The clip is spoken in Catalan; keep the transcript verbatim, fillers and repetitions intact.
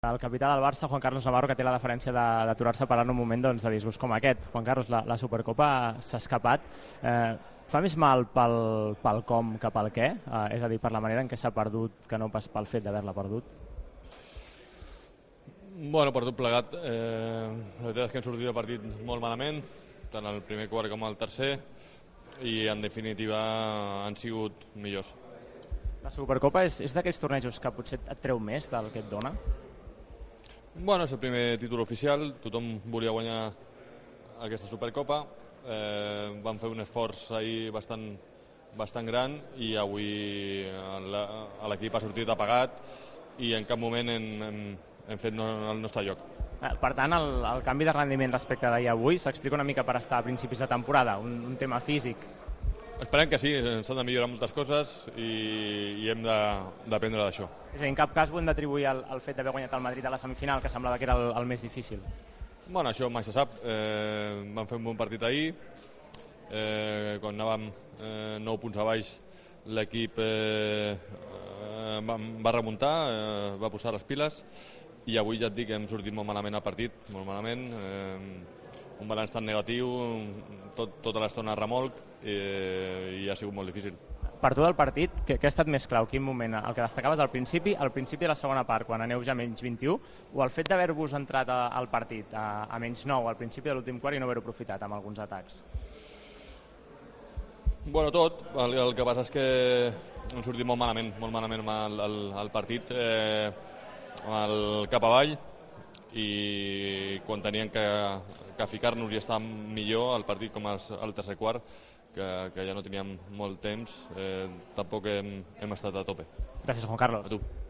El capità del Barça, Juan Carlos Navarro, que té la deferència d'aturar-se a parlar en un moment doncs, de disgust com aquest. Juan Carlos, la, la Supercopa s'ha escapat. Eh, fa més mal pel, pel com que pel què? Eh, és a dir, per la manera en què s'ha perdut, que no pas pel fet d'haver-la perdut? Bueno, per tot plegat, eh, la veritat és que hem sortit de partit molt malament, tant el primer quart com el tercer, i en definitiva han sigut millors. La Supercopa és, és d'aquells tornejos que potser et treu més del que et dona? Bueno, és el primer títol oficial, tothom volia guanyar aquesta Supercopa, eh, vam fer un esforç ahir bastant, bastant gran i avui l'equip ha sortit apagat i en cap moment hem, hem, hem fet no, el nostre lloc. Per tant, el, el canvi de rendiment respecte d'ahir avui s'explica una mica per estar a principis de temporada, un, un tema físic. Esperem que sí, ens han de millorar moltes coses i, i hem d'aprendre d'això. És a dir, en cap cas ho hem d'atribuir al, al fet d'haver guanyat el Madrid a la semifinal, que semblava que era el, el més difícil. Bueno, això mai se sap. Eh, vam fer un bon partit ahir. Eh, quan anàvem eh, nou punts a baix, l'equip eh, eh, va, va remuntar, eh, va posar les piles i avui ja et dic que hem sortit molt malament al partit, molt malament. Eh, un balanç tan negatiu, tot, tota l'estona remolc i, i ha sigut molt difícil. Per tu del partit, què, què ha estat més clau? Quin moment? El que destacaves al principi, al principi de la segona part, quan aneu ja a menys vint-i-u, o el fet d'haver-vos entrat a, al partit a, a menys nou al principi de l'últim quart i no haver-ho aprofitat amb alguns atacs? Bueno, tot. El, el que passa és que hem sortit molt malament, molt malament el, el, el partit, eh, el cap avall, i quan teníem que, que ficar-nos i estar millor al partit com al tercer quart, que, que ja no teníem molt temps, eh, tampoc hem, hem estat a tope. Gràcies, Juan Carlos. A tu.